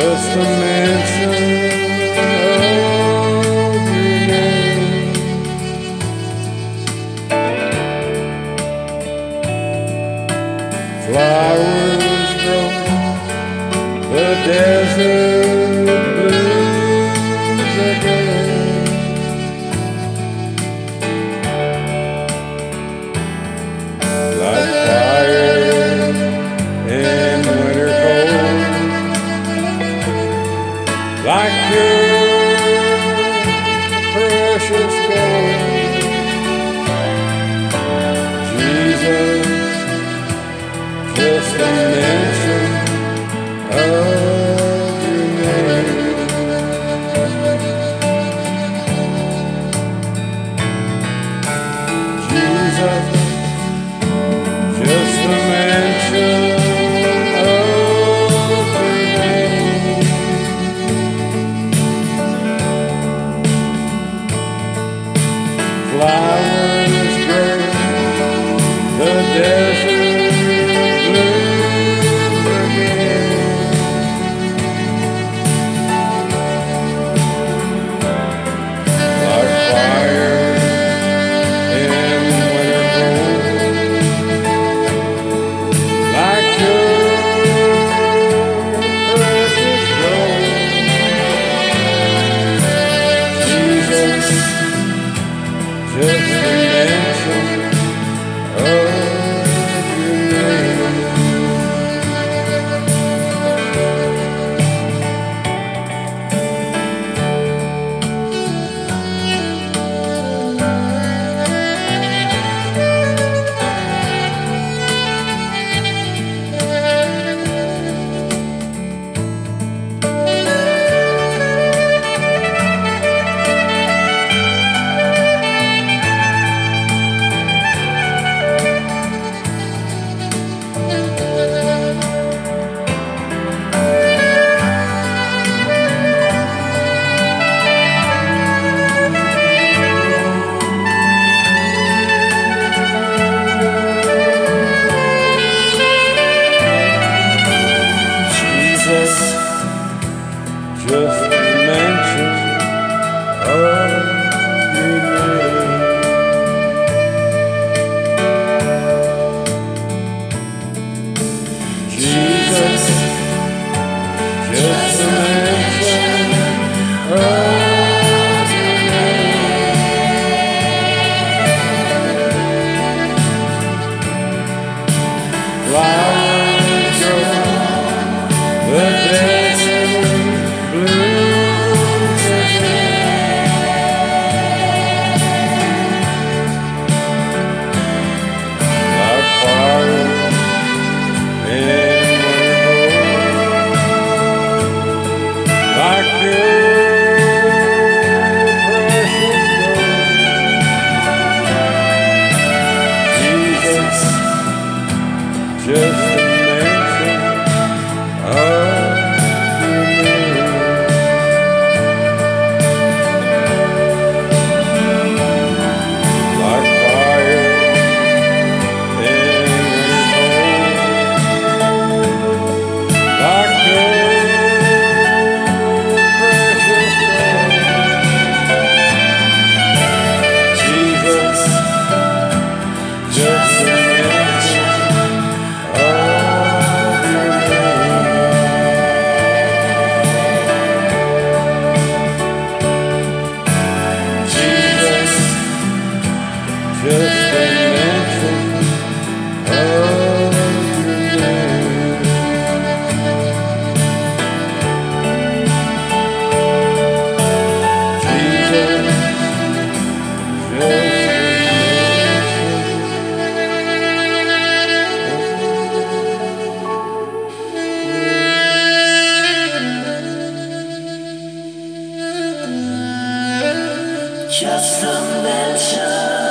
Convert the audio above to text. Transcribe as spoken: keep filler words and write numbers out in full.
just a mention of your name. Flowers grow, the desert blooms again. Like fire in winter cold, like pure precious gold. Jesus, just a mention of your name. Jesus, just a mention of your name. Flowers grow, the desert blooms again. Like fire in winter cold, like pure precious gold. Jesus, just a mention of your name. Jesus, just a mention of your name. Jesus, just a mention of your name. Flowers grow, the desert blooms again. Like fire in winter cold, like pure precious gold. Jesus, just a mention of your name. Like fire in winter cold, like pure precious gold. Jesus, just a mention of your name. Jesus, just a mention of your name. Jesus, just a mention. Just a mention.